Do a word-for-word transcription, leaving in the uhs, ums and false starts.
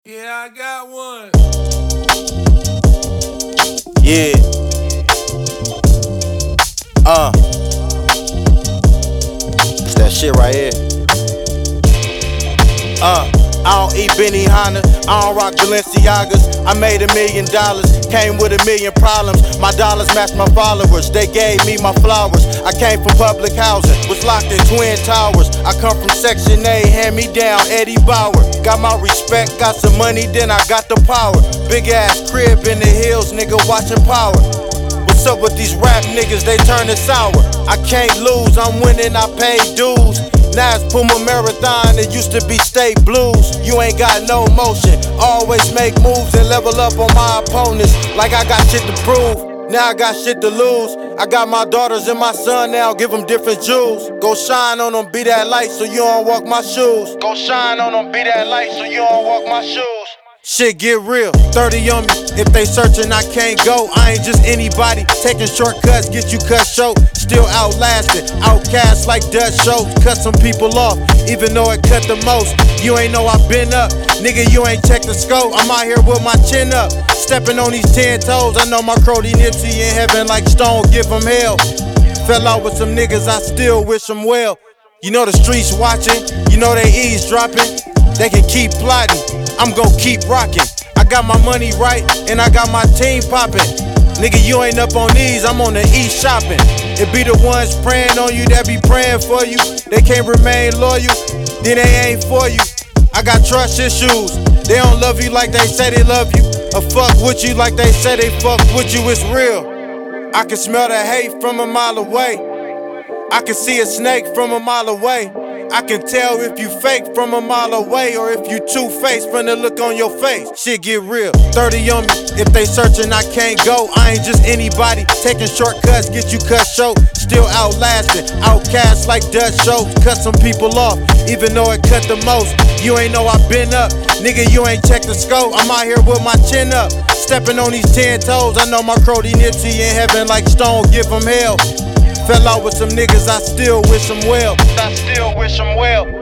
Yeah, I got one. Yeah. Uh. It's that shit right here. Uh. I don't eat Benihana, I don't rock Balenciagas. I made a million dollars, came with a million problems. My dollars match my followers, they gave me my flowers. I came from public housing, was locked in Twin Towers. I come from Section A, hand me down, Eddie Bauer. Got my respect, got some money, then I got the power. Big ass crib in the hills, nigga watching Power. What's up with these rap niggas, they turnin' sour. I can't lose, I'm winning, I pay dues. Now it's Puma Marathon, it used to be State Blues. You ain't got no motion, always make moves and level up on my opponents. Like I got shit to prove, now I got shit to lose. I got my daughters and my son now, give them different jewels. Go shine on them, be that light so you don't walk my shoes. Go shine on them, be that light so you don't walk my shoes. Shit get real, thirty on me, if they searching I can't go. I ain't just anybody, taking shortcuts get you cut short. Still outlasted, outcast like Dutch show. Cut some people off, even though it cut the most. You ain't know I been up, nigga you ain't checked the scope. I'm out here with my chin up, stepping on these ten toes. I know my Crody Nipsey in heaven like Stone, give him hell. Fell out with some niggas, I still wish them well. You know the streets watching, you know they eavesdropping. They can keep plotting, I'm gon' keep rocking. I got my money right, and I got my team popping. Nigga, you ain't up on these, I'm on the east shopping. It be the ones praying on you that be praying for you. They can't remain loyal, then they ain't for you. I got trust issues, they don't love you like they say they love you. Or fuck with you like they say they fuck with you, it's real. I can smell the hate from a mile away. I can see a snake from a mile away. I can tell if you fake from a mile away, or if you two-faced from the look on your face. Shit get real, thirty on me, if they searching I can't go. I ain't just anybody, taking shortcuts get you cut short. Still outlasting, outcast like Dutch show. Cut some people off, even though it cut the most. You ain't know I been up, nigga you ain't checked the scope. I'm out here with my chin up, stepping on these ten toes. I know my Crody Nipsey in heaven like Stone, give him hell. Fell out with some niggas, I still wish them well. I still wish them well.